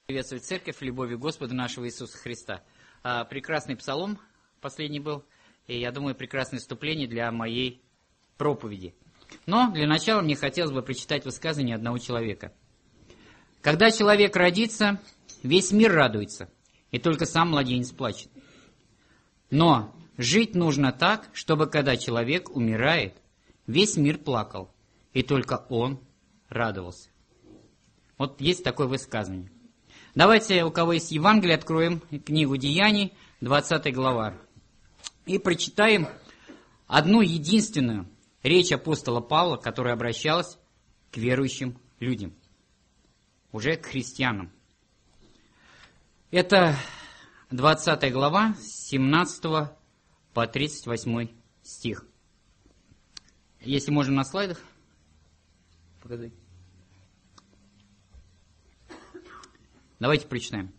Приветствовать церковь в любови Господа нашего Иисуса Христа. Прекрасный псалом последний был, и я думаю, прекрасное вступление для моей проповеди. Но для начала мне хотелось бы прочитать высказывание одного человека. Когда человек родится, весь мир радуется, и только сам младенец плачет. Но жить нужно так, чтобы когда человек умирает, весь мир плакал, и только он радовался. Вот есть такое высказывание. Давайте, у кого есть Евангелие, откроем книгу Деяний, 20 глава, и прочитаем одну единственную речь апостола Павла, которая обращалась к верующим людям, уже к христианам. Это 20 глава, с 17 по 38 стих. Если можно на слайдах показать. Давайте прочитаем.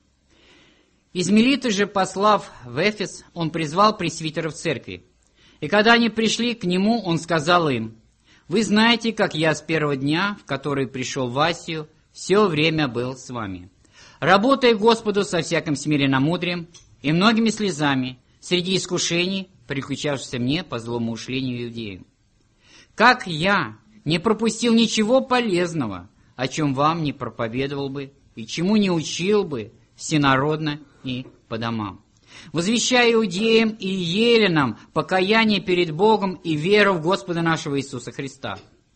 «Из Милиты же, послав в Эфес, он призвал пресвитеров церкви. И когда они пришли к нему, он сказал им: «Вы знаете, как я с первого дня, в который пришел в Асию, все время был с вами, работая Господу со всяким смиренномудрием и многими слезами среди искушений, приключавшихся мне по злому ушлению иудею. Как я не пропустил ничего полезного, о чем вам не проповедовал бы, и чему не учил бы всенародно и по домам, возвещая иудеям и еленам покаяние перед Богом и веру в Господа нашего Иисуса Христа.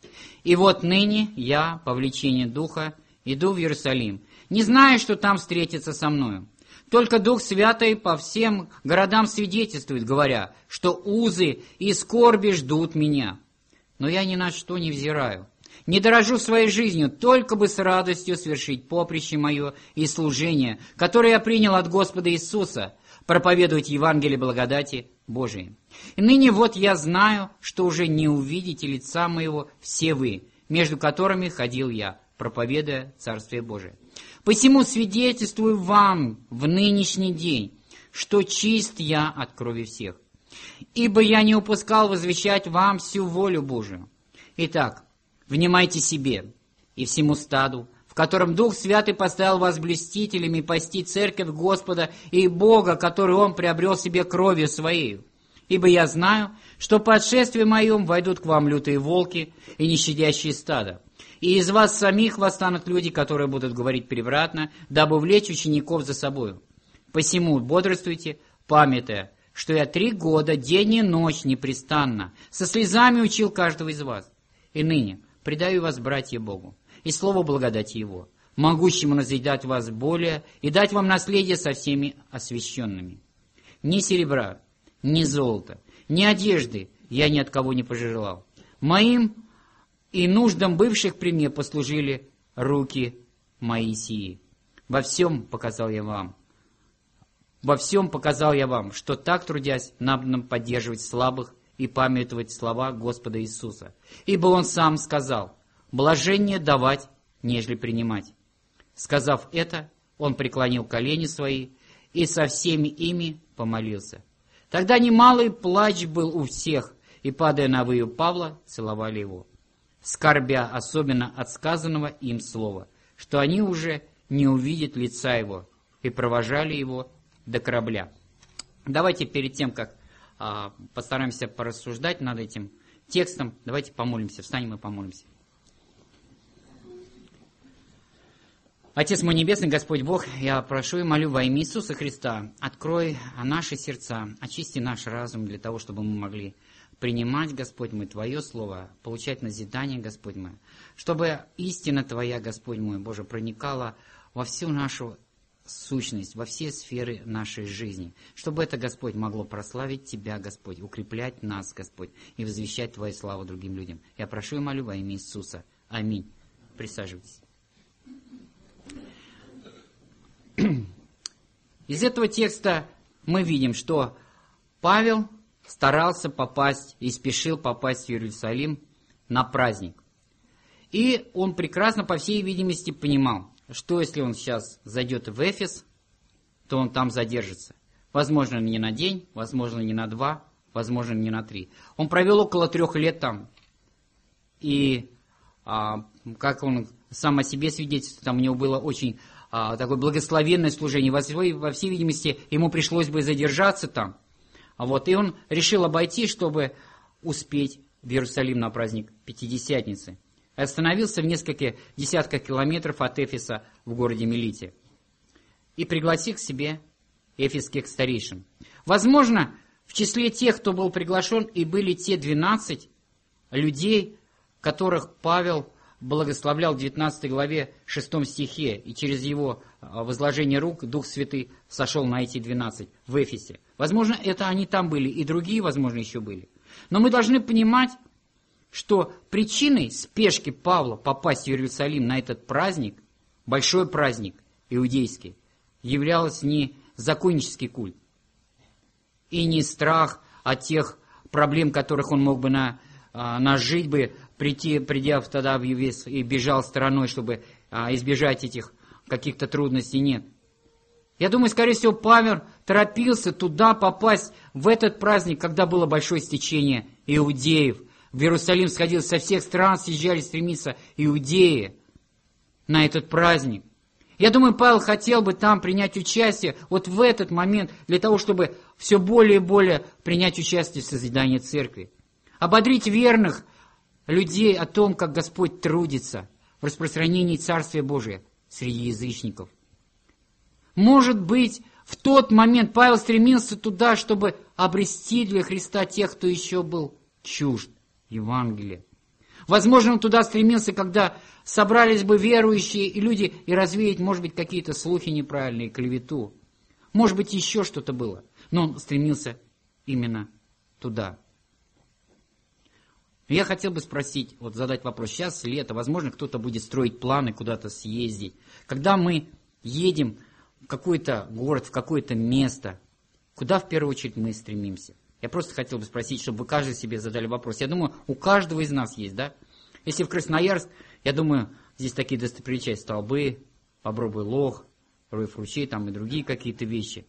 И вот ныне я, по влечению Духа, иду в Иерусалим, не зная, что там встретится со мною. Только Дух Святый по всем городам свидетельствует, говоря, что узы и скорби ждут меня. Но я ни на что не взираю, не дорожу своей жизнью, только бы с радостью свершить поприще мое и служение, которое я принял от Господа Иисуса, проповедовать Евангелие благодати Божией. И ныне вот я знаю, что уже не увидите лица моего все вы, между которыми ходил я, проповедуя Царствие Божие. Посему свидетельствую вам в нынешний день, что чист я от крови всех. Ибо я не упускал возвещать вам всю волю Божию. Итак, внимайте себе и всему стаду, в котором Дух Святый поставил вас блюстителями пасти церковь Господа и Бога, который Он приобрел себе кровью Своею. Ибо я знаю, что по отшествии моем войдут к вам лютые волки и нещадящие стада. И из вас самих восстанут люди, которые будут говорить превратно, дабы увлечь учеников за собою. Посему бодрствуйте, памятая, что я 3 года, день и ночь непрестанно, со слезами учил каждого из вас. И ныне предаю вас, братья, Богу, и слово благодати Его, могущему назидать вас более и дать вам наследие со всеми освященными. Ни серебра, ни золота, ни одежды я ни от кого не пожелал. Моим и нуждам бывших при мне послужили руки мои сии. Во всем показал я вам, что так, трудясь, надо поддерживать слабых и памятовать слова Господа Иисуса. Ибо Он сам сказал: «Блажение давать, нежели принимать». Сказав это, Он преклонил колени свои и со всеми ими помолился. Тогда немалый плач был у всех, и, падая на выю Павла, целовали его, скорбя особенно от сказанного им слова, что они уже не увидят лица его, и провожали его до корабля. Давайте перед тем, как постараемся порассуждать над этим текстом, давайте помолимся, встанем и помолимся. Отец мой небесный, Господь Бог, я прошу и молю во имя Иисуса Христа, открой наши сердца, очисти наш разум для того, чтобы мы могли принимать, Господь мой, Твое Слово, получать назидание, Господь мой, чтобы истина Твоя, Господь мой, Боже, проникала во всю нашу сущность, во все сферы нашей жизни, чтобы это, Господь, могло прославить Тебя, Господь, укреплять нас, Господь, и возвещать Твою славу другим людям. Я прошу и молю во имя Иисуса. Аминь. Присаживайтесь. Из этого текста мы видим, что Павел старался попасть и спешил попасть в Иерусалим на праздник. И он прекрасно, по всей видимости, понимал, что если он сейчас зайдет в Эфес, то он там задержится. Возможно, не на день, возможно, не на 2, возможно, не на 3. Он провел около 3 лет там. И как он сам о себе свидетельствует, там у него было очень такое благословенное служение. Во всей видимости, ему пришлось бы задержаться там. И он решил обойти, чтобы успеть в Иерусалим на праздник Пятидесятницы. И остановился в нескольких десятках километров от Эфеса в городе Милите. И пригласил к себе эфесских старейшин. Возможно, в числе тех, кто был приглашен, и были те 12 людей, которых Павел благословлял в 19 главе 6 стихе, и через его возложение рук Дух Святый сошел на эти 12 в Эфесе. Возможно, это они там были, и другие, возможно, еще были. Но мы должны понимать, что причиной спешки Павла попасть в Иерусалим на этот праздник, большой праздник иудейский, являлся не законнический культ и не страх от тех проблем, которых он мог бы нажить бы, придя тогда в Ефес и бежал стороной, чтобы избежать этих каких-то трудностей. Нет. Я думаю, скорее всего, Павел торопился туда попасть в этот праздник, когда было большое стечение иудеев. В Иерусалим сходилось со всех стран, съезжали стремиться иудеи на этот праздник. Я думаю, Павел хотел бы там принять участие вот в этот момент, для того, чтобы все более и более принять участие в созидании церкви. Ободрить верных людей о том, как Господь трудится в распространении Царствия Божия среди язычников. Может быть, в тот момент Павел стремился туда, чтобы обрести для Христа тех, кто еще был чужд Евангелия. Возможно, он туда стремился, когда собрались бы верующие и люди, и развеять, может быть, какие-то слухи неправильные, клевету. Может быть, еще что-то было. Но он стремился именно туда. Я хотел бы спросить, задать вопрос. Сейчас лето, возможно, кто-то будет строить планы куда-то съездить. Когда мы едем в какой-то город, в какое-то место, куда в первую очередь мы стремимся? Я просто хотел бы спросить, чтобы вы каждый себе задали вопрос. Я думаю, у каждого из нас есть, да? Если в Красноярск, я думаю, здесь такие достопримечательности, столбы, Бобровый лог, Роев ручей, там и другие какие-то вещи.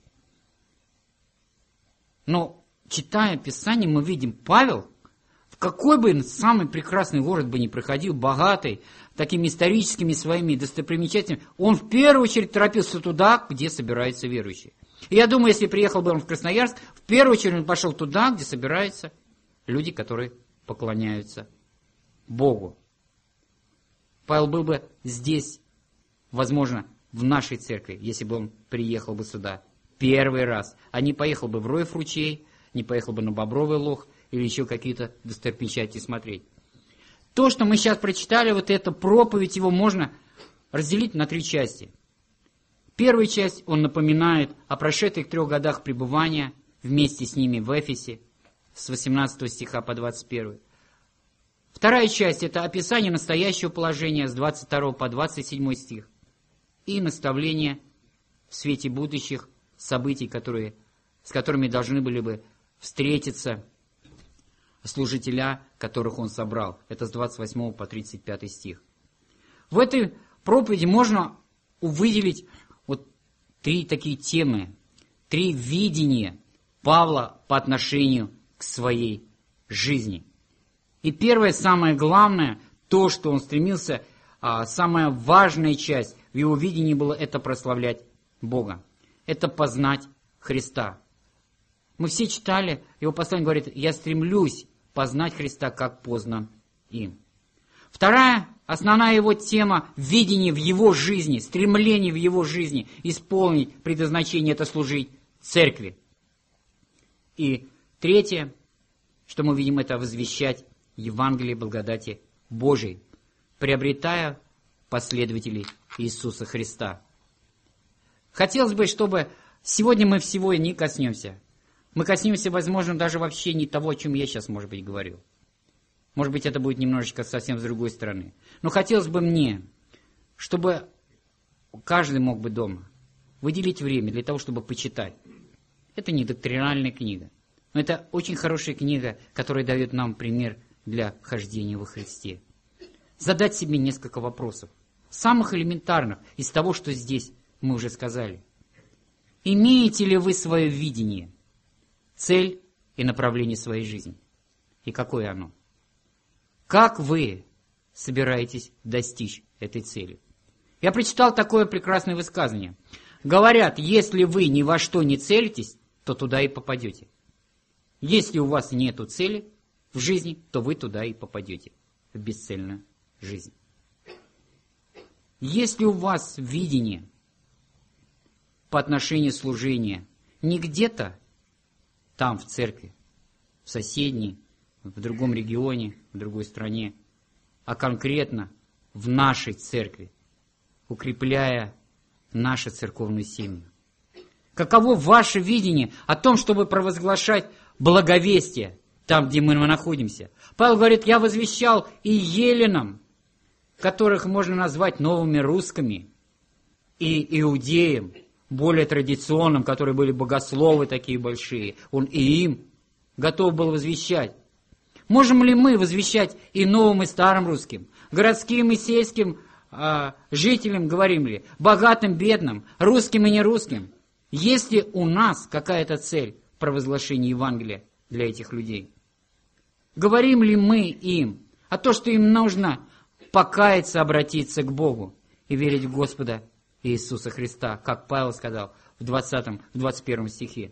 Но, читая Писание, мы видим, Павел, в какой бы самый прекрасный город бы ни проходил, богатый, такими историческими своими достопримечательностями, он в первую очередь торопился туда, где собираются верующие. И я думаю, если приехал бы он в Красноярск, в первую очередь он пошел туда, где собираются люди, которые поклоняются Богу. Павел был бы здесь, возможно, в нашей церкви, если бы он приехал бы сюда первый раз, а не поехал бы в Роев ручей, не поехал бы на Бобровый лог или еще какие-то достопримечательности смотреть. То, что мы сейчас прочитали, эту проповедь, его можно разделить на 3 части. Первая часть, он напоминает о прошедших 3 годах пребывания вместе с ними в Эфесе, с 18 стиха по 21. Вторая часть, это описание настоящего положения с 22 по 27 стих и наставление в свете будущих событий, с которыми должны были бы встретиться служителя, которых он собрал. Это с 28 по 35 стих. В этой проповеди можно выделить 3 такие темы, 3 видения Павла по отношению к своей жизни. И первое, самое главное, то, что он стремился, самая важная часть в его видении было, это прославлять Бога. Это познать Христа. Мы все читали, его послание говорит, я стремлюсь познать Христа, как познан им. Вторая, основная его тема, видение в его жизни, стремление в его жизни исполнить предназначение, это служить церкви. И третье, что мы видим, это возвещать Евангелие благодати Божией, приобретая последователей Иисуса Христа. Хотелось бы, чтобы сегодня мы всего не коснемся. Мы коснемся, возможно, даже вообще не того, о чем я сейчас, может быть, говорю. Может быть, это будет немножечко совсем с другой стороны. Но хотелось бы мне, чтобы каждый мог бы дома выделить время для того, чтобы почитать. Это не доктринальная книга, но это очень хорошая книга, которая дает нам пример для хождения во Христе. Задать себе несколько вопросов, самых элементарных из того, что здесь мы уже сказали. Имеете ли вы свое видение, цель и направление своей жизни? И какое оно? Как вы собираетесь достичь этой цели? Я прочитал такое прекрасное высказывание. Говорят, если вы ни во что не целитесь, то туда и попадете. Если у вас нету цели в жизни, то вы туда и попадете, в бесцельную жизнь. Если у вас видение по отношению служения не где-то там, в церкви, в соседней, в другом регионе, в другой стране, а конкретно в нашей церкви, укрепляя нашу церковную семью. Каково ваше видение о том, чтобы провозглашать благовестие там, где мы находимся? Павел говорит, я возвещал и еленам, которых можно назвать новыми русскими, и иудеям, более традиционным, которые были богословы такие большие. Он и им готов был возвещать. Можем ли мы возвещать и новым, и старым русским, городским и сельским жителям, говорим ли, богатым, бедным, русским и нерусским? Есть ли у нас какая-то цель провозглашения Евангелия для этих людей? Говорим ли мы им о том, что им нужно покаяться, обратиться к Богу и верить в Господа Иисуса Христа, как Павел сказал в 21 стихе?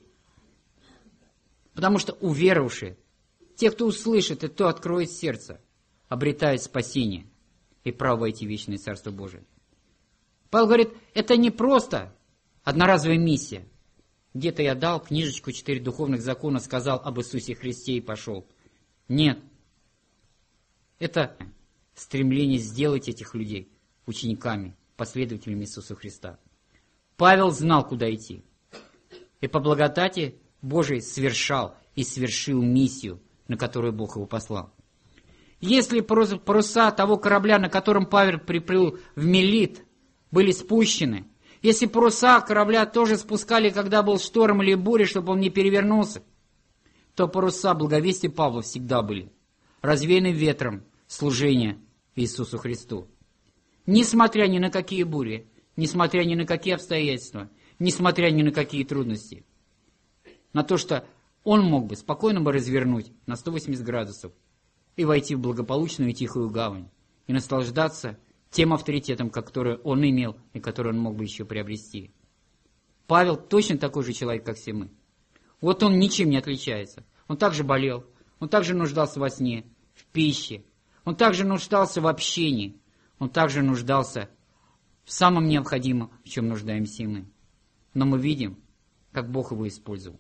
Потому что уверовавшие, те, кто услышит и кто откроет сердце, обретают спасение и право войти в вечное Царство Божие. Павел говорит, это не просто одноразовая миссия. Где-то я дал книжечку 4 духовных закона, сказал об Иисусе Христе и пошел. Нет. Это стремление сделать этих людей учениками, последователями Иисуса Христа. Павел знал, куда идти. И по благодати Божией совершал и свершил миссию, на которую Бог его послал. Если паруса того корабля, на котором Павел приплыл в Мелит, были спущены, если паруса корабля тоже спускали, когда был шторм или буря, чтобы он не перевернулся, то паруса благовестия Павла всегда были развеяны ветром служения Иисусу Христу. Несмотря ни на какие бури, несмотря ни на какие обстоятельства, несмотря ни на какие трудности, на то, что он мог бы спокойно бы развернуть на 180 градусов и войти в благополучную и тихую гавань, и наслаждаться тем авторитетом, который он имел и который он мог бы еще приобрести. Павел точно такой же человек, как все мы. Вот он ничем не отличается. Он также болел, он также нуждался во сне, в пище, он также нуждался в общении, он также нуждался в самом необходимом, в чем нуждаемся и мы. Но мы видим, как Бог его использовал.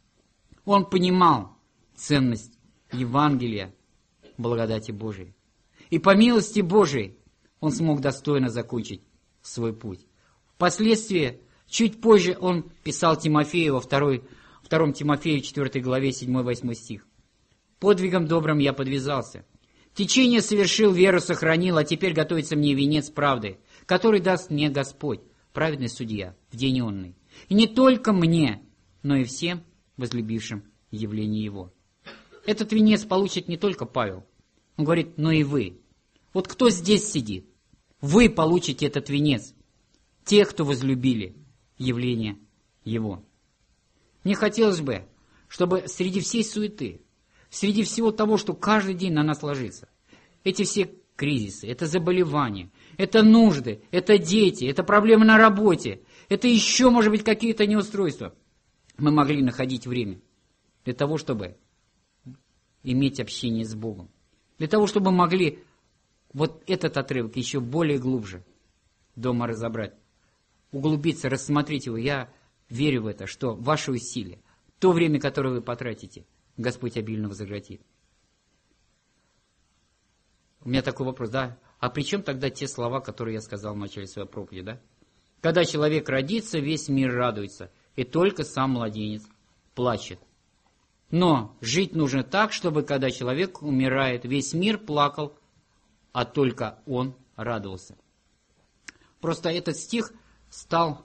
Он понимал ценность Евангелия, благодати Божией. И по милости Божией он смог достойно закончить свой путь. Впоследствии, чуть позже он писал Тимофею во 2 Тимофею 4 главе 7-8 стих. «Подвигом добрым я подвязался. Течение совершил, веру сохранил, а теперь готовится мне венец правды, который даст мне Господь, праведный судья, в день онный. И не только мне, но и всем возлюбившим явление Его». Этот венец получит не только Павел. Он говорит, но и вы. Вот кто здесь сидит? Вы получите этот венец. Те, кто возлюбили явление Его. Мне хотелось бы, чтобы среди всей суеты, среди всего того, что каждый день на нас ложится, эти все кризисы, это заболевания, это нужды, это дети, это проблемы на работе, это еще, может быть, какие-то неустройства, мы могли находить время для того, чтобы иметь общение с Богом. Для того, чтобы могли вот этот отрывок еще более глубже дома разобрать, углубиться, рассмотреть его. Я верю в это, что ваши усилия, то время, которое вы потратите, Господь обильно вознаградит. У меня такой вопрос, да? А при чем тогда те слова, которые я сказал в начале своей проповеди, да? Когда человек родится, весь мир радуется, и только сам младенец плачет. Но жить нужно так, чтобы когда человек умирает, весь мир плакал, а только он радовался. Просто этот стих стал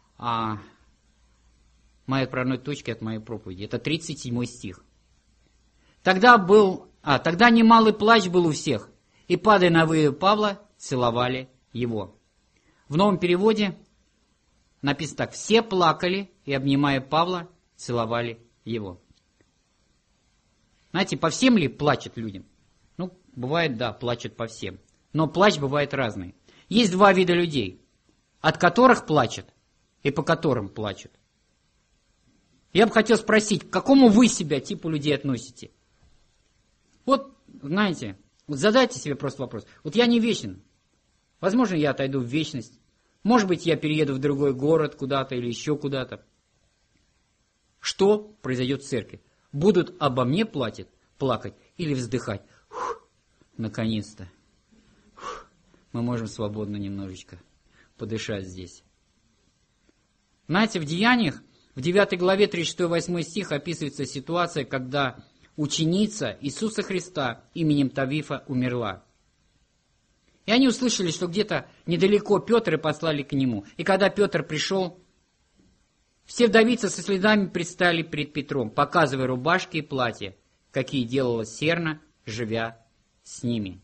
моей отправной точкой от моей проповеди. Это 37 стих. Тогда немалый плач был у всех, и, падая на выю Павла, целовали его. В новом переводе написано так: все плакали и, обнимая Павла, целовали его. Знаете, по всем ли плачут людям? Ну, бывает, да, плачут по всем. Но плач бывает разный. Есть два вида людей. от которых плачут и по которым плачут. Я бы хотел спросить, к какому вы себя типу людей относите? Вот, знаете, вот задайте себе просто вопрос. Вот я не вечен. Возможно, я отойду в вечность. Может быть, я перееду в другой город куда-то или еще куда-то. Что произойдет в церкви? Будут обо мне плакать или вздыхать? Фух, наконец-то. Мы можем свободно немножечко подышать здесь. Знаете, в Деяниях, в 9 главе 36-8 стих описывается ситуация, когда ученица Иисуса Христа именем Тавифа умерла. И они услышали, что где-то недалеко Петр, и послали к нему. И когда Петр пришел, все вдовицы со слезами предстали пред Петром, показывая рубашки и платья, какие делала Серна, живя с ними.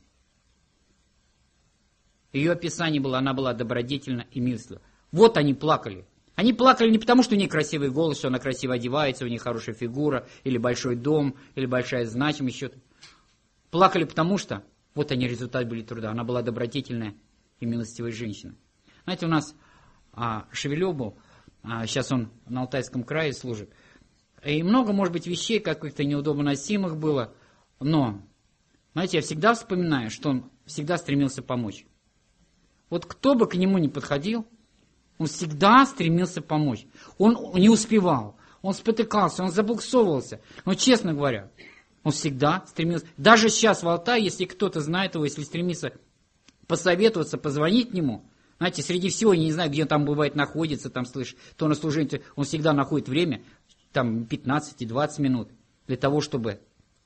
Ее описание было, она была добродетельна и милостива. Вот они плакали. Они плакали не потому, что у нее красивый голос, что она красиво одевается, у нее хорошая фигура, или большой дом, или большая значимость. Что-то. Плакали потому, что вот они, результат были труда. Она была добродетельная и милостивая женщина. Знаете, у нас Шевелев был, сейчас он на Алтайском крае служит. И много, может быть, вещей каких-то неудобно носимых было. Но, знаете, я всегда вспоминаю, что он всегда стремился помочь. Вот кто бы к нему ни подходил, он всегда стремился помочь. Он не успевал, он спотыкался, он забуксовывался. Но, честно говоря, он всегда стремился. Даже сейчас в Алтае, если кто-то знает его, если стремится посоветоваться, позвонить нему, знаете, среди всего, я не знаю, где он там бывает находится, там, слышь, то на служении, он всегда находит время, там, 15-20 минут, для того, чтобы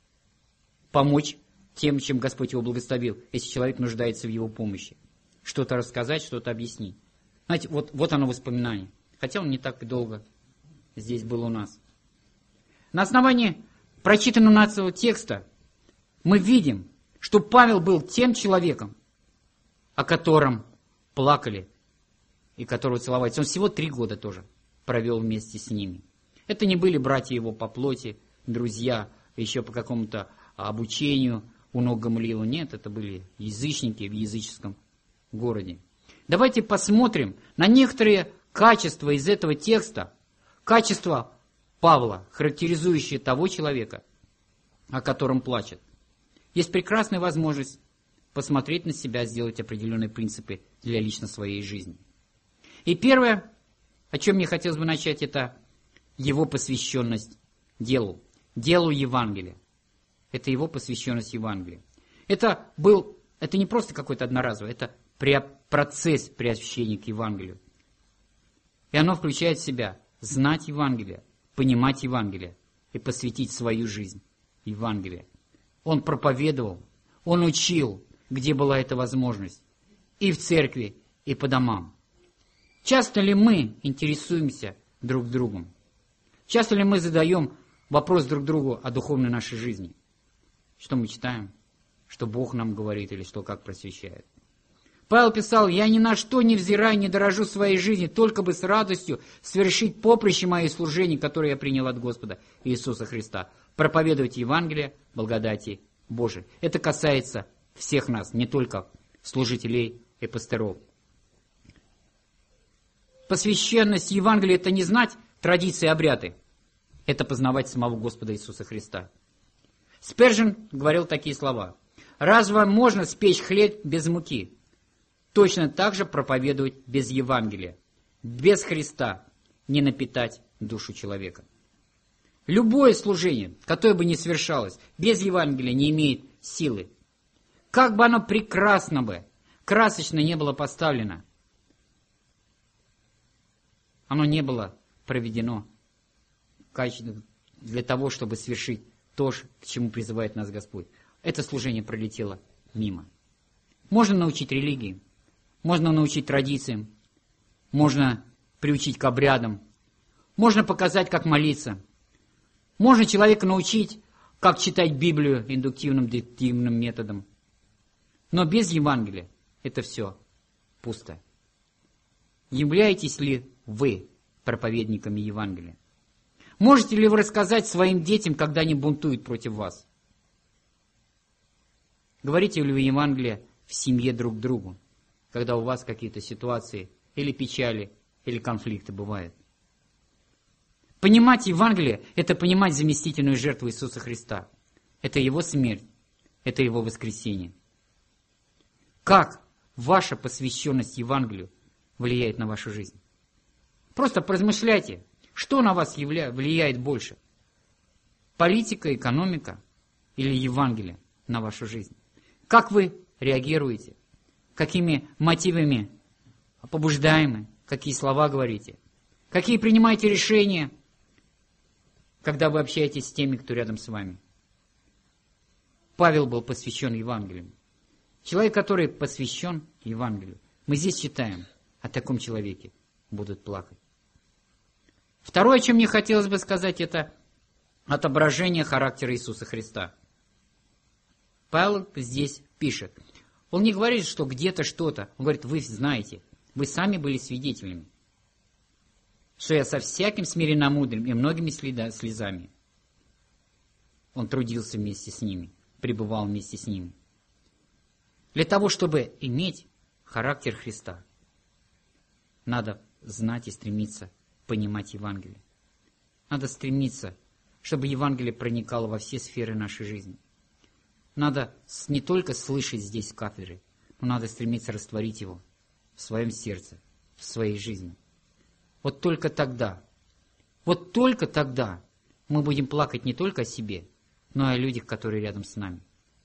помочь тем, чем Господь его благословил, если человек нуждается в его помощи. Что-то рассказать, что-то объяснить. Знаете, вот оно воспоминание. Хотя он не так долго здесь был у нас. На основании прочитанного нашего текста мы видим, что Павел был тем человеком, о котором плакали и которого целовались. Он всего 3 года тоже провел вместе с ними. Это не были братья его по плоти, друзья, еще по какому-то обучению у ног Гамалиила. Нет, это были язычники в языческом городе. Давайте посмотрим на некоторые качества из этого текста, качества Павла, характеризующие того человека, о котором плачет. Есть прекрасная возможность посмотреть на себя, сделать определенные принципы для лично своей жизни. И первое, о чем мне хотелось бы начать, это его посвященность делу Евангелия. Это его посвященность Евангелию. Это не просто какой-то одноразовый, это процесс приобщения к Евангелию. И оно включает в себя знать Евангелие, понимать Евангелие и посвятить свою жизнь Евангелию. Он проповедовал, он учил, где была эта возможность, и в церкви, и по домам. Часто ли мы интересуемся друг другом? Часто ли мы задаем вопрос друг другу о духовной нашей жизни? Что мы читаем? Что Бог нам говорит или что как просвещает? Павел писал: «Я ни на что не взираю, не дорожу своей жизнью, только бы с радостью совершить поприще моей служения, которое я принял от Господа Иисуса Христа, проповедовать Евангелие благодати Божией». Это касается всех нас, не только служителей и пастыров. Посвященность Евангелия – это не знать традиции и обряды, это познавать самого Господа Иисуса Христа. Спержен говорил такие слова: «Разве можно спечь хлеб без муки? Точно так же проповедовать без Евангелия, без Христа не напитать душу человека». Любое служение, которое бы ни совершалось, без Евангелия не имеет силы. Как бы оно прекрасно бы, красочно не было поставлено, оно не было проведено для того, чтобы совершить то, к чему призывает нас Господь. Это служение пролетело мимо. Можно научить религии, можно научить традициям, можно приучить к обрядам, можно показать, как молиться, можно человека научить, как читать Библию индуктивным, дедуктивным методом. Но без Евангелия это все пусто. Являетесь ли вы проповедниками Евангелия? Можете ли вы рассказать своим детям, когда они бунтуют против вас? Говорите ли вы Евангелие в семье друг другу, когда у вас какие-то ситуации или печали, или конфликты бывают. Понимать Евангелие – это понимать заместительную жертву Иисуса Христа. Это Его смерть, это Его воскресение. Как ваша посвященность Евангелию влияет на вашу жизнь? Просто поразмышляйте, что на вас влияет больше? Политика, экономика или Евангелие на вашу жизнь? Как вы реагируете? Какими мотивами побуждаемы? Какие слова говорите? Какие принимаете решения, когда вы общаетесь с теми, кто рядом с вами? Павел был посвящен Евангелию. Человек, который посвящен Евангелию. Мы здесь читаем, о таком человеке будут плакать. Второе, о чем мне хотелось бы сказать, это отображение характера Иисуса Христа. Павел здесь пишет. Он не говорит, что где-то что-то. Он говорит, вы знаете, вы сами были свидетелями, что я со всяким смиренномудрым и многими слезами. Он трудился вместе с ними, пребывал вместе с ними. Для того, чтобы иметь характер Христа, надо знать и стремиться понимать Евангелие. Надо стремиться, чтобы Евангелие проникало во все сферы нашей жизни. Надо не только слышать здесь кафедры, но надо стремиться растворить его в своем сердце, в своей жизни. Вот только тогда мы будем плакать не только о себе, но и о людях, которые рядом с нами.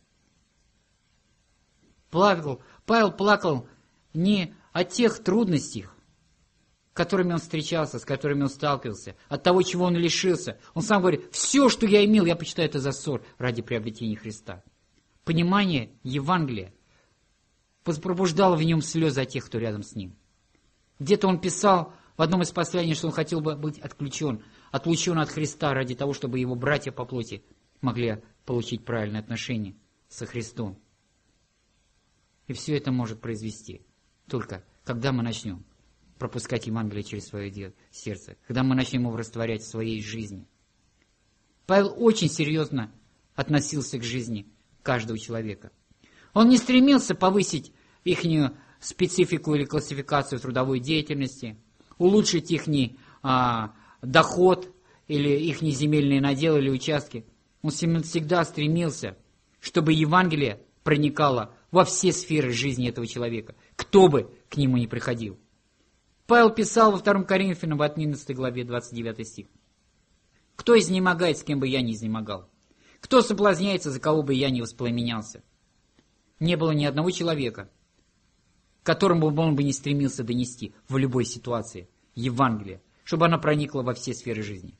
Павел плакал не о тех трудностях, с которыми он встречался, с которыми он сталкивался, от того, чего он лишился. Он сам говорит, все, что я имел, я почитаю это за ссор ради приобретения Христа. Понимание Евангелия пробуждало в нем слезы о тех, кто рядом с ним. Где-то он писал в одном из посланий, что он хотел бы быть отлучен от Христа ради того, чтобы его братья по плоти могли получить правильное отношение со Христом. И все это может произвести только когда мы начнем пропускать Евангелие через свое сердце, когда мы начнем его растворять в своей жизни. Павел очень серьезно относился к жизни каждого человека. Он не стремился повысить ихнюю специфику или классификацию трудовой деятельности, улучшить их доход или их земельные наделы или участки. Он всегда стремился, чтобы Евангелие проникало во все сферы жизни этого человека, кто бы к нему ни приходил. Павел писал во 2 Коринфянам в 11 главе 29 стих. «Кто изнемогает, с кем бы я ни изнемогал? Кто соблазняется, за кого бы я ни воспламенялся?» Не было ни одного человека, которому он бы не стремился донести в любой ситуации Евангелие, чтобы оно проникло во все сферы жизни.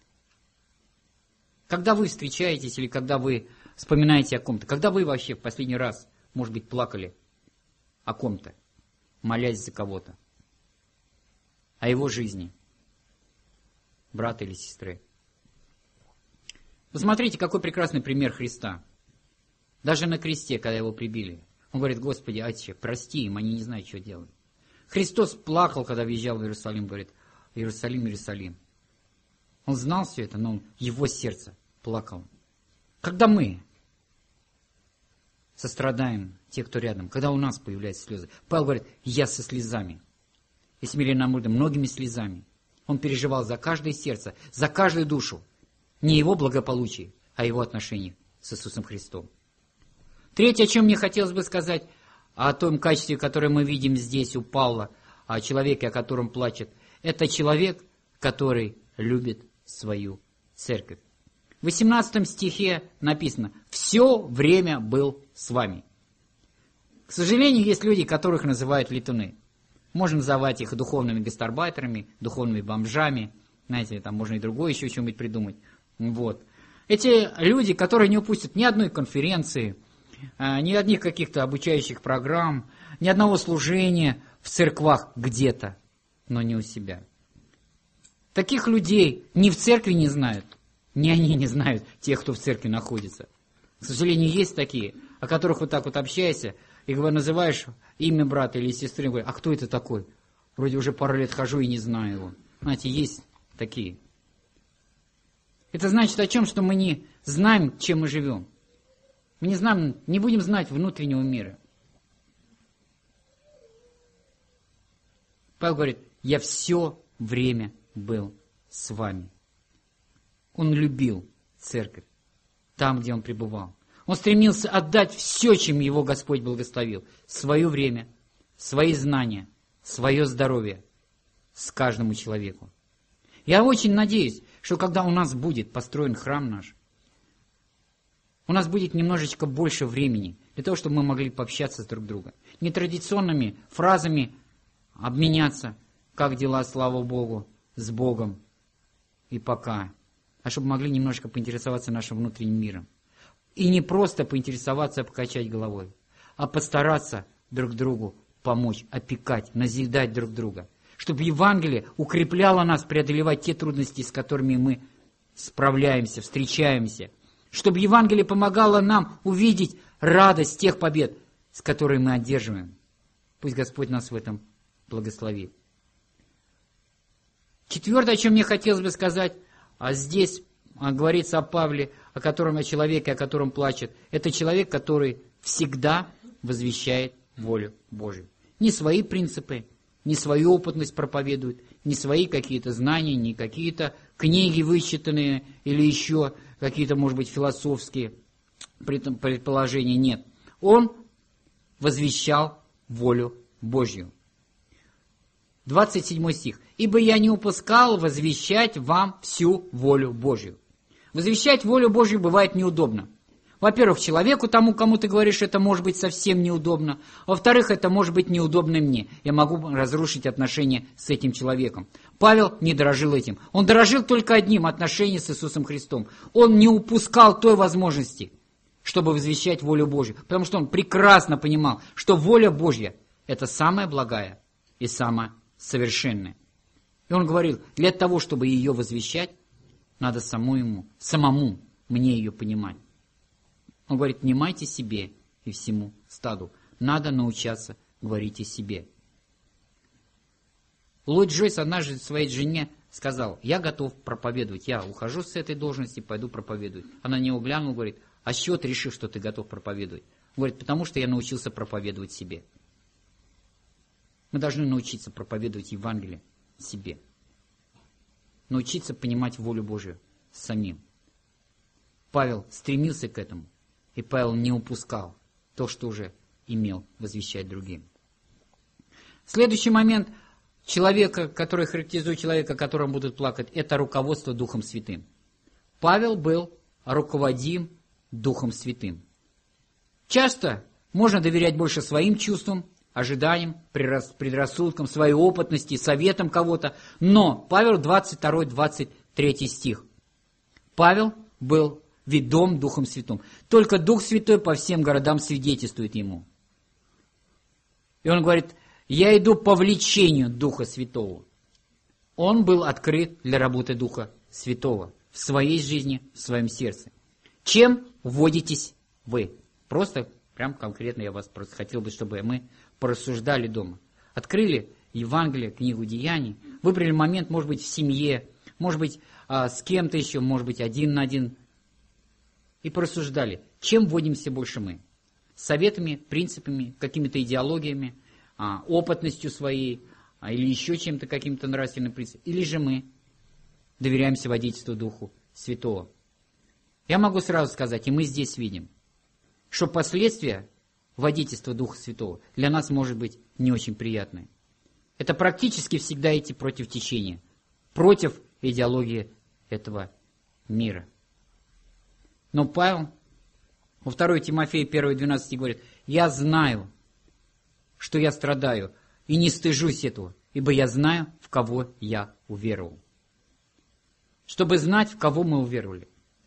Когда вы встречаетесь или когда вы вспоминаете о ком-то, когда вы вообще в последний раз, может быть, плакали о ком-то, молясь за кого-то, о его жизни, брата или сестры. Посмотрите, какой прекрасный пример Христа. Даже на кресте, когда его прибили, он говорит, Господи, Отче, прости им, они не знают, что делать. Христос плакал, когда въезжал в Иерусалим, говорит, Иерусалим, Иерусалим. Он знал все это, но его сердце плакало. Когда мы сострадаем те, кто рядом, когда у нас появляются слезы, Павел говорит, я со слезами. И смиренномудрым, многими слезами. Он переживал за каждое сердце, за каждую душу. Не его благополучие, а его отношения с Иисусом Христом. Третье, о чем мне хотелось бы сказать, о том качестве, которое мы видим здесь у Павла, о человеке, о котором плачет. Это человек, который любит свою церковь. В 18 стихе написано «Все время был с вами». К сожалению, есть люди, которых называют летуны. Можно называть их духовными гастарбайтерами, духовными бомжами. Знаете, там можно и другое еще что-нибудь придумать. Вот. Эти люди, которые не упустят ни одной конференции, ни одних каких-то обучающих программ, ни одного служения в церквах где-то, но не у себя. Таких людей ни в церкви не знают, ни они не знают тех, кто в церкви находится. К сожалению, есть такие, о которых вот так вот общаешься, и называешь имя брата или сестры, и говоришь, а кто это такой? Вроде уже пару лет хожу и не знаю его. Знаете, есть такие. Это значит о чем? Что мы не знаем, чем мы живем. Мы не знаем, не будем знать внутреннего мира. Павел говорит, я все время был с вами. Он любил церковь там, где он пребывал. Он стремился отдать все, чем его Господь благословил. Свое время, свои знания, свое здоровье с каждому человеку. Я очень надеюсь, что когда у нас будет построен храм наш, у нас будет немножечко больше времени для того, чтобы мы могли пообщаться с друг другом. Нетрадиционными фразами обменяться, как дела, слава Богу, с Богом и пока. А чтобы могли немножко поинтересоваться нашим внутренним миром. И не просто поинтересоваться, покачать головой, а постараться друг другу помочь, опекать, назидать друг друга. Чтобы Евангелие укрепляло нас преодолевать те трудности, с которыми мы справляемся, встречаемся. Чтобы Евангелие помогало нам увидеть радость тех побед, с которыми мы одерживаем. Пусть Господь нас в этом благословит. Четвертое, о чем мне хотелось бы сказать, а здесь говорится о Павле, о человеке, о котором плачет. Это человек, который всегда возвещает волю Божию. Не свои принципы, не свою опытность проповедует, не свои какие-то знания, не какие-то книги вычитанные или еще какие-то, может быть, философские предположения. Нет. Он возвещал волю Божью. 27 стих. «Ибо я не упускал возвещать вам всю волю Божью». Возвещать волю Божью бывает неудобно. Во-первых, человеку, тому, кому ты говоришь, это может быть совсем неудобно. Во-вторых, это может быть неудобно мне. Я могу разрушить отношения с этим человеком. Павел не дорожил этим. Он дорожил только одним – отношением с Иисусом Христом. Он не упускал той возможности, чтобы возвещать волю Божью. Потому что он прекрасно понимал, что воля Божья – это самая благая и самая совершенная. И он говорил, для того, чтобы ее возвещать, надо самому мне ее понимать. Он говорит, внимайте себе и всему стаду. Надо научаться говорить о себе. Ллойд Джойс однажды своей жене сказал, я готов проповедовать, я ухожу с этой должности, пойду проповедовать. Она на него глянула, говорит, а с чего ты решил, что ты готов проповедовать? Он говорит, потому что я научился проповедовать себе. Мы должны научиться проповедовать Евангелие себе. Научиться понимать волю Божию самим. Павел стремился к этому, и Павел не упускал то, что уже имел возвещать другим. Следующий момент человека, который характеризует человека, которому будут плакать, это руководство Духом Святым. Павел был руководим Духом Святым. Часто можно доверять больше своим чувствам, ожиданиям, предрассудкам, своей опытности, советам кого-то. Но Павел 22-23 стих. Павел был ведом Духом Святым. Только Дух Святой по всем городам свидетельствует ему. И он говорит, я иду по влечению Духа Святого. Он был открыт для работы Духа Святого в своей жизни, в своем сердце. Чем водитесь вы? Просто, прям конкретно я вас просто хотел бы, чтобы мы порассуждали дома. Открыли Евангелие, книгу Деяний, выбрали момент, может быть, в семье, может быть, с кем-то еще, может быть, один на один, и порассуждали, чем водимся больше мы? Советами, принципами, какими-то идеологиями, опытностью своей, или еще чем-то, каким-то нравственным принципом, или же мы доверяемся водительству Духу Святого. Я могу сразу сказать, и мы здесь видим, что последствия водительства Духа Святого для нас может быть не очень приятные. Это практически всегда идти против течения, против идеологии этого мира. Но Павел во 2 Тимофея 1:12 говорит, «Я знаю, что я страдаю, и не стыжусь этого, ибо я знаю, в кого я уверовал». Чтобы знать, в кого мы уверовали,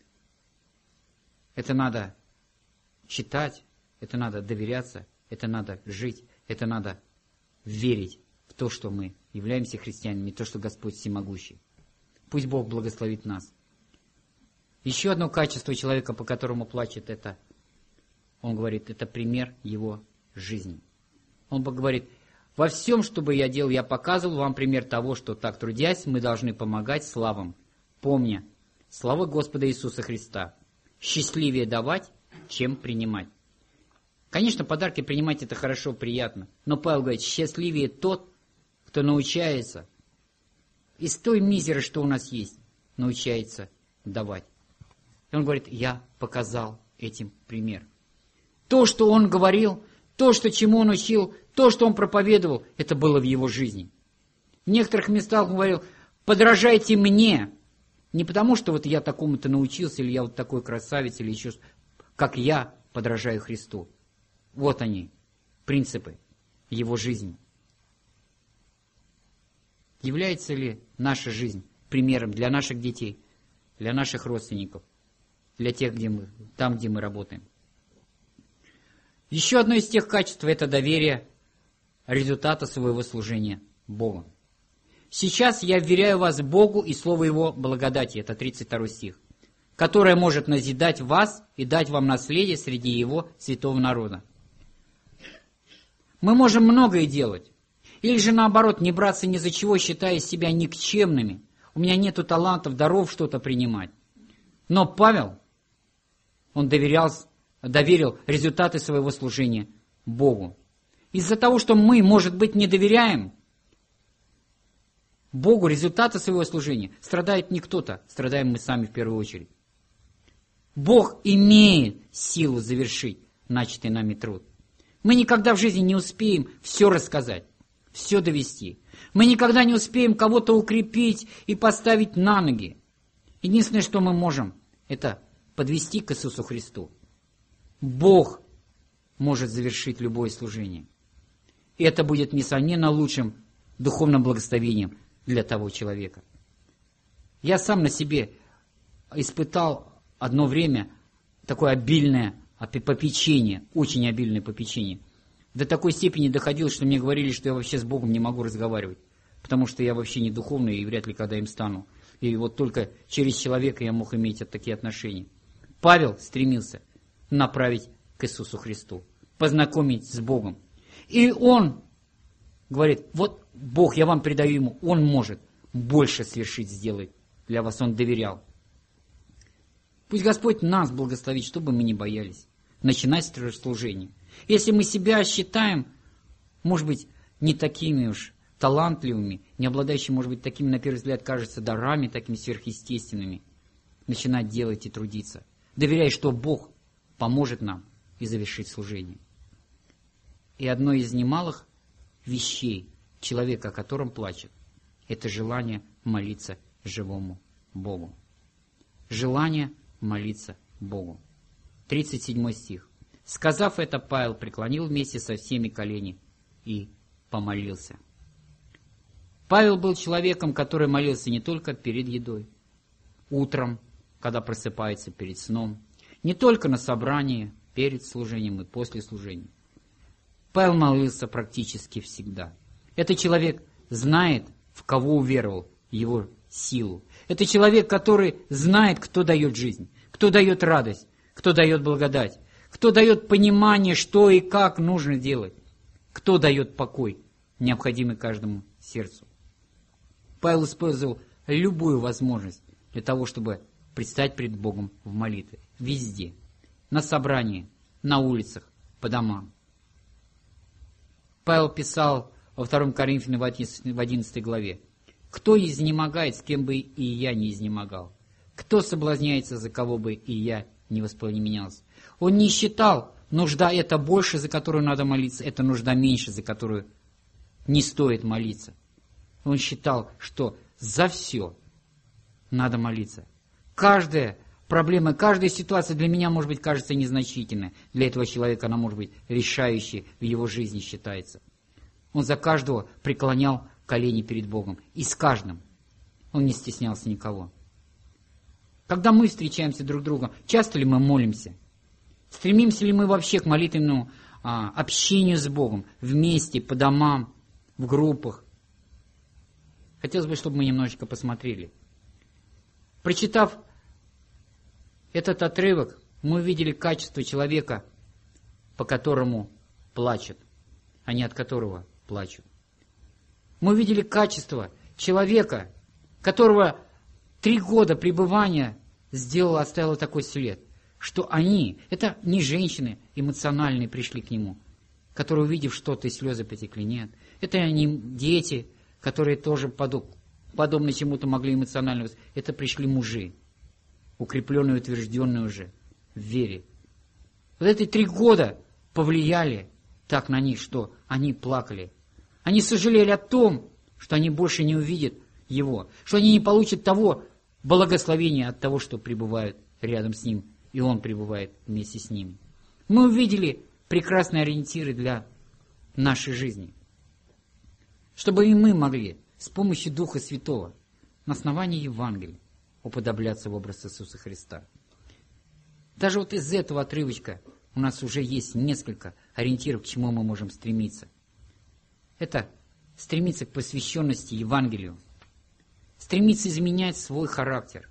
это надо читать, это надо доверяться, это надо жить, это надо верить в то, что мы являемся христианами, и то, что Господь всемогущий. Пусть Бог благословит нас. Еще одно качество человека, по которому плачет, это, он говорит, это пример его жизни. Он говорит, во всем, что бы я делал, я показывал вам пример того, что так трудясь, мы должны помогать славам, помня славы Господа Иисуса Христа. Счастливее давать, чем принимать. Конечно, подарки принимать это хорошо, приятно, но Павел говорит, счастливее тот, кто научается из той мизеры, что у нас есть, научается давать. И он говорит, я показал этим пример. То, что он говорил, то, чему он учил, то, что он проповедовал, это было в его жизни. В некоторых местах он говорил, подражайте мне. Не потому, что вот я такому-то научился, или я вот такой красавец, или еще что-то, как я подражаю Христу. Вот они, принципы его жизни. Является ли наша жизнь примером для наших детей, для наших родственников, для тех, где мы работаем? Еще одно из тех качеств – это доверие результата своего служения Богу. Сейчас я вверяю вас Богу и Слову Его благодати, это 32 стих, которое может назидать вас и дать вам наследие среди Его святого народа. Мы можем многое делать, или же наоборот, не браться ни за чего, считая себя никчемными. У меня нету талантов, даров что-то принимать. Но Павел, он доверил результаты своего служения Богу. Из-за того, что мы, может быть, не доверяем Богу результаты своего служения, страдает не кто-то, страдаем мы сами в первую очередь. Бог имеет силу завершить начатый нами труд. Мы никогда в жизни не успеем все рассказать, все довести. Мы никогда не успеем кого-то укрепить и поставить на ноги. Единственное, что мы можем, это подвести к Иисусу Христу. Бог может завершить любое служение. И это будет, несомненно, лучшим духовным благословением для того человека. Я сам на себе испытал одно время такое обильное попечение, очень обильное попечение. До такой степени доходило, что мне говорили, что я вообще с Богом не могу разговаривать, потому что я вообще не духовный и вряд ли когда им стану. И вот только через человека я мог иметь такие отношения. Павел стремился направить к Иисусу Христу, познакомить с Богом. И он говорит, вот Бог, я вам предаю Ему, Он может больше свершить, сделать для вас, Он доверял. Пусть Господь нас благословит, чтобы мы не боялись начинать служение. Если мы себя считаем, может быть, не такими уж талантливыми, не обладающими, может быть, такими, на первый взгляд, кажется, дарами, такими сверхъестественными, начинать делать и трудиться, доверяя, что Бог поможет нам и завершить служение. И одно из немалых вещей человека, о котором плачет, это желание молиться живому Богу. Желание молиться Богу. 37 стих. Сказав это, Павел преклонил вместе со всеми колени и помолился. Павел был человеком, который молился не только перед едой, утром, когда просыпается, перед сном, не только на собрании, перед служением и после служения. Павел молился практически всегда. Этот человек знает, в кого уверовал, его силу. Это человек, который знает, кто дает жизнь, кто дает радость, кто дает благодать, кто дает понимание, что и как нужно делать, кто дает покой, необходимый каждому сердцу. Павел использовал любую возможность для того, чтобы предстать пред Богом в молитве. Везде. На собрании, на улицах, по домам. Павел писал во 2 Коринфянам в 11 главе. «Кто изнемогает, с кем бы и я не изнемогал? Кто соблазняется, за кого бы и я не воспламенялся?» Он не считал, нужда это больше, за которую надо молиться, это нужда меньше, за которую не стоит молиться. Он считал, что за все надо молиться. Каждая проблема, каждая ситуация для меня, может быть, кажется незначительной. Для этого человека она, может быть, решающей в его жизни считается. Он за каждого преклонял колени перед Богом. И с каждым. Он не стеснялся никого. Когда мы встречаемся друг с другом, часто ли мы молимся? Стремимся ли мы вообще к молитвенному общению с Богом? Вместе, по домам, в группах? Хотелось бы, чтобы мы немножечко посмотрели. Прочитав этот отрывок, мы увидели качество человека, по которому плачут, а не от которого плачут. Мы увидели качество человека, которого 3 года пребывания оставило такой след, что они, это не женщины эмоциональные пришли к нему, которые, увидев что-то, и слезы потекли, нет. Это не дети, которые тоже подобно чему-то могли эмоционально... Это пришли мужи, укрепленные, утвержденные уже в вере. Вот эти 3 года повлияли так на них, что они плакали. Они сожалели о том, что они больше не увидят Его, что они не получат того благословения от того, что пребывают рядом с Ним, и Он пребывает вместе с ними. Мы увидели прекрасные ориентиры для нашей жизни, чтобы и мы могли с помощью Духа Святого на основании Евангелия уподобляться в образ Иисуса Христа. Даже вот из этого отрывочка у нас уже есть несколько ориентиров, к чему мы можем стремиться. Это стремиться к посвященности Евангелию, стремиться изменять свой характер.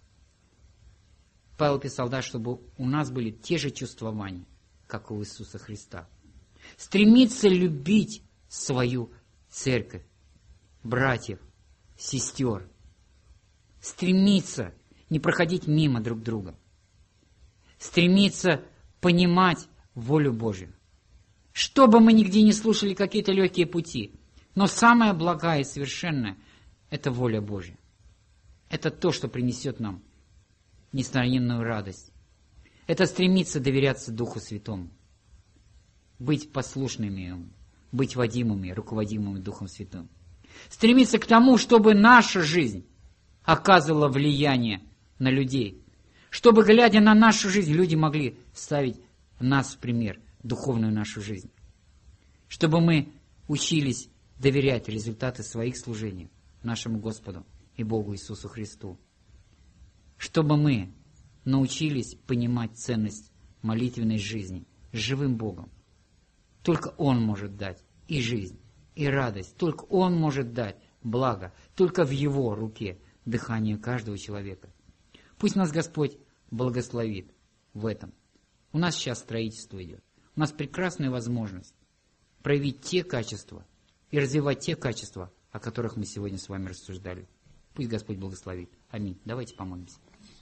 Павел писал, да, чтобы у нас были те же чувствования, как у Иисуса Христа. Стремиться любить свою церковь, братьев, сестер. Стремиться не проходить мимо друг друга. Стремиться понимать волю Божью. Что бы мы нигде не слушали, какие-то легкие пути, но самая благая и совершенная – это воля Божья. Это то, что принесет нам несравненную радость. Это стремиться доверяться Духу Святому, быть послушными Ему, быть водимыми, руководимыми Духом Святым. Стремиться к тому, чтобы наша жизнь оказывала влияние на людей, чтобы, глядя на нашу жизнь, люди могли ставить нас в пример, духовную нашу жизнь. Чтобы мы учились доверять результаты своих служений нашему Господу и Богу Иисусу Христу. Чтобы мы научились понимать ценность молитвенной жизни с живым Богом. Только Он может дать и жизнь, и радость. Только Он может дать благо. Только в Его руке дыхание каждого человека. Пусть нас Господь благословит в этом. У нас сейчас строительство идет. У нас прекрасная возможность проявить те качества и развивать те качества, о которых мы сегодня с вами рассуждали. Пусть Господь благословит. Аминь. Давайте помолимся.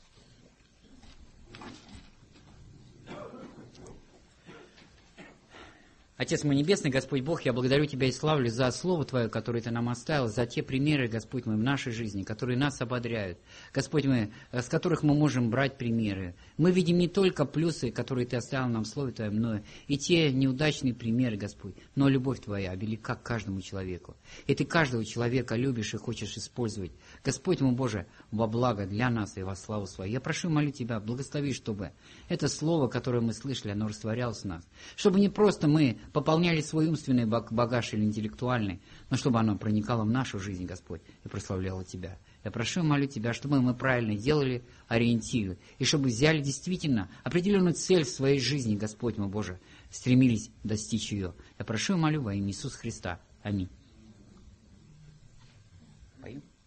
Отец мой Небесный, Господь Бог, я благодарю Тебя и славлю за Слово Твое, которое Ты нам оставил, за те примеры, Господь мой, в нашей жизни, которые нас ободряют. Господь мой, с которых мы можем брать примеры. Мы видим не только плюсы, которые Ты оставил нам в Слове Твоем, но и те неудачные примеры, Господь. Но любовь Твоя велика к каждому человеку. И Ты каждого человека любишь и хочешь использовать. Господь мой Боже, во благо для нас и во славу Свою. Я прошу и молю Тебя, благослови, чтобы это Слово, которое мы слышали, оно растворялось в нас. Чтобы не просто мы пополняли свой умственный багаж или интеллектуальный, но чтобы оно проникало в нашу жизнь, Господь, и прославляло Тебя. Я прошу и молю Тебя, чтобы мы правильно делали ориентиры, и чтобы взяли действительно определенную цель в своей жизни, Господь мой Боже, стремились достичь ее. Я прошу и молю во имя Иисуса Христа. Аминь. Пою.